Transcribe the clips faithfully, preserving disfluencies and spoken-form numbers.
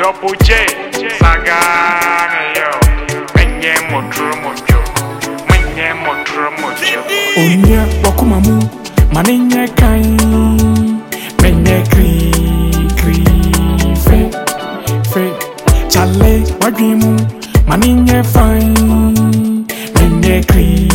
Double J, Saga, yo. Menye motro mojo, menye motro mojo. Onya wakumamu, maninye kai, menye kri kri fe fe. Chale wadrimu, maninye fine, menye kri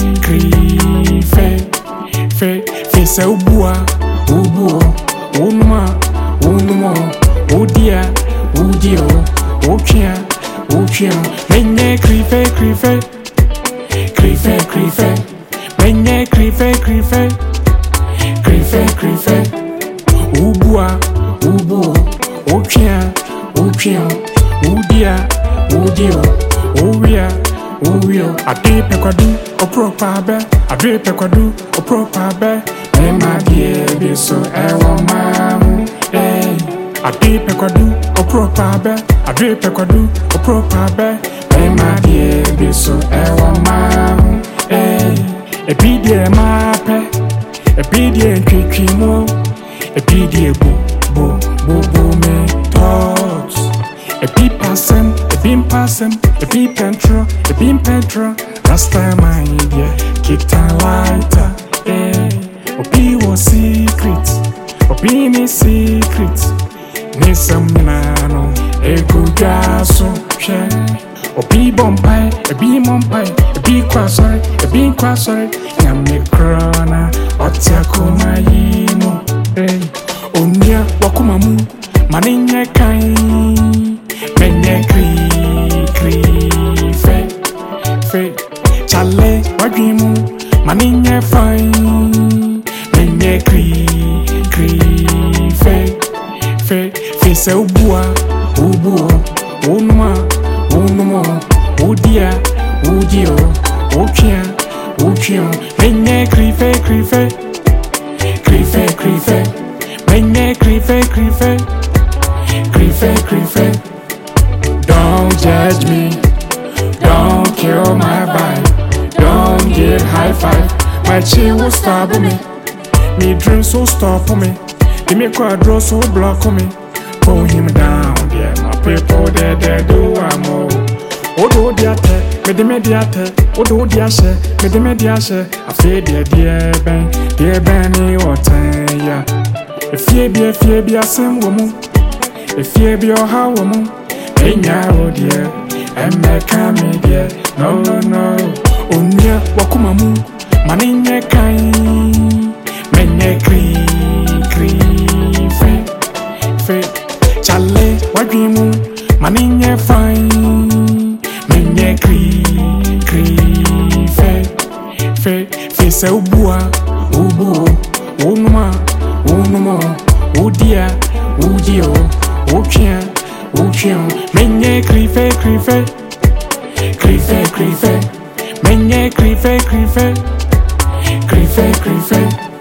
kri fe fe. Fe se ubua, ubuo, unuma, unuma, udia, udio, uchia, uchia. Menye kri fe kri fe, kri fe kri fe. Menye krife krife krife krife ubua ubu ochia ochia udia udio uwia uwio adepe kwadu opropa be adepe kwadu opropa be ema die bi so ewo mamu eh adepe kwadu opropa be adepe kwadu opropa be ema die bi so ewo mamu eh a pidie mape, a pidie kikimo, a pidie bo bo bo bo me thoughts. A peep passem, a beam passem, a peep pentro, a beam pentro. Rasta my idea, kicked a lighter, eh. Obi was secret, Obi me secret. Nisam nano, a good gaso, share. Obi bombay, a beam on pie, a big crossor, a big crossor, Yami crona, Otiakuma yimo, eh, Onya wakumamu, Maninye kai, Menye kri kri fe fe. Chale wadrimu, Maninye fine, Menye kri kri fe fe. Fe se ubua, ubuo, unuma. Unumo, udia, udio, uchia, uchia. Menye krife, krife, krife, krife. Menye krife, krife, krife, krife. Don't judge me, don't kill my vibe, don't give high five. My chi will stop me, me dream so stop me. Give me quadro so block me. Pull him down, yeah, my people there, they do I'm all. Odo diate, me de mediate, Odo diashe, me de mediashe. I feel dear, dear Ben, dear Benny, what ya? If ye be a fear be a same woman, if ye be your how woman, hey, now, dear, and make me dear, no, no, no. Onya wakumamu, maninye kai, menye kri, kri, fe, fe. Chale wadrimu, maninye fine, menye kri kri fe fe. Fe se ubua ubu unuma unuma udia udio uchia uchia. Menye kri fe kri fe kri fe kri fe. Menye kri fe kri fe kri fe kri fe.